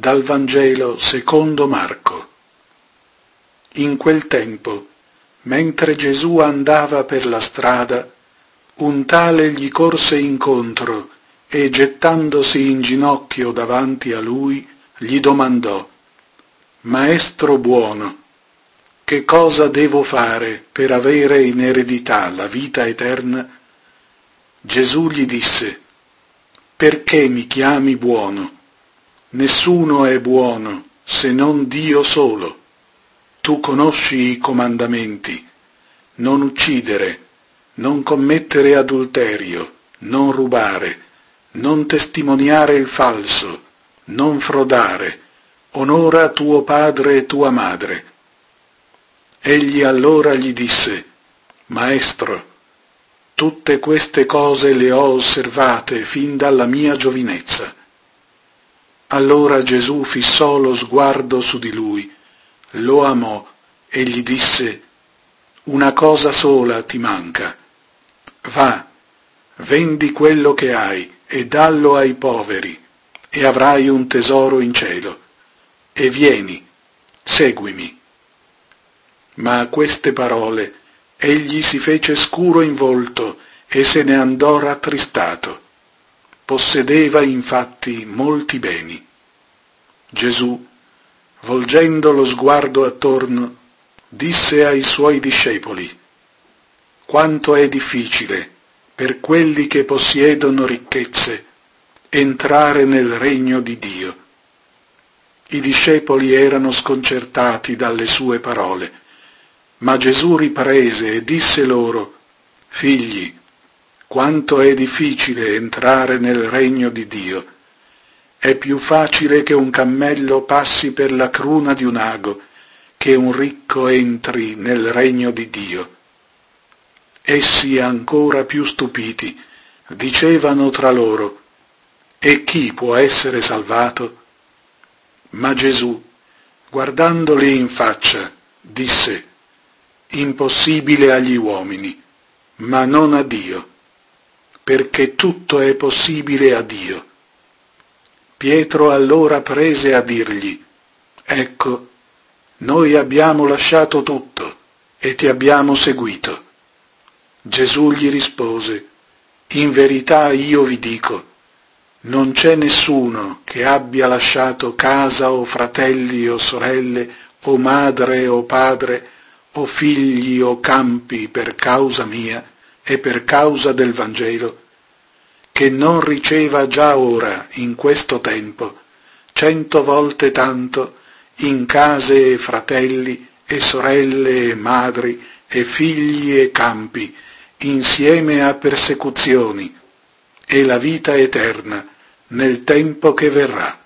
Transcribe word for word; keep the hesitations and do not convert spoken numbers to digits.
Dal Vangelo secondo Marco. In quel tempo, mentre Gesù andava per la strada, un tale gli corse incontro e, gettandosi in ginocchio davanti a lui, gli domandò: «Maestro buono, che cosa devo fare per avere in eredità la vita eterna?» Gesù gli disse: «Perché mi chiami buono? Nessuno è buono se non Dio solo. Tu conosci i comandamenti: non uccidere, non commettere adulterio, non rubare, non testimoniare il falso, non frodare, onora tuo padre e tua madre». Egli allora gli disse: «Maestro, tutte queste cose le ho osservate fin dalla mia giovinezza». Allora Gesù fissò lo sguardo su di lui, lo amò e gli disse: «Una cosa sola ti manca. Va, vendi quello che hai e dallo ai poveri, e avrai un tesoro in cielo. E vieni, seguimi». Ma a queste parole egli si fece scuro in volto e se ne andò rattristato. Possedeva infatti molti beni. Gesù, volgendo lo sguardo attorno, disse ai suoi discepoli: «Quanto è difficile per quelli che possiedono ricchezze entrare nel regno di Dio». I discepoli erano sconcertati dalle sue parole, ma Gesù riprese e disse loro: «Figli, quanto è difficile entrare nel regno di Dio! È più facile che un cammello passi per la cruna di un ago, che un ricco entri nel regno di Dio». Essi, ancora più stupiti, dicevano tra loro: «E chi può essere salvato?» Ma Gesù, guardandoli in faccia, disse: «Impossibile agli uomini, ma non a Dio, perché tutto è possibile a Dio». Pietro allora prese a dirgli: «Ecco, noi abbiamo lasciato tutto e ti abbiamo seguito». Gesù gli rispose: «In verità io vi dico, non c'è nessuno che abbia lasciato casa o fratelli o sorelle o madre o padre o figli o campi per causa mia e per causa del Vangelo, che non riceva già ora, in questo tempo, cento volte tanto in case e fratelli e sorelle e madri e figli e campi, insieme a persecuzioni, e la vita eterna nel tempo che verrà».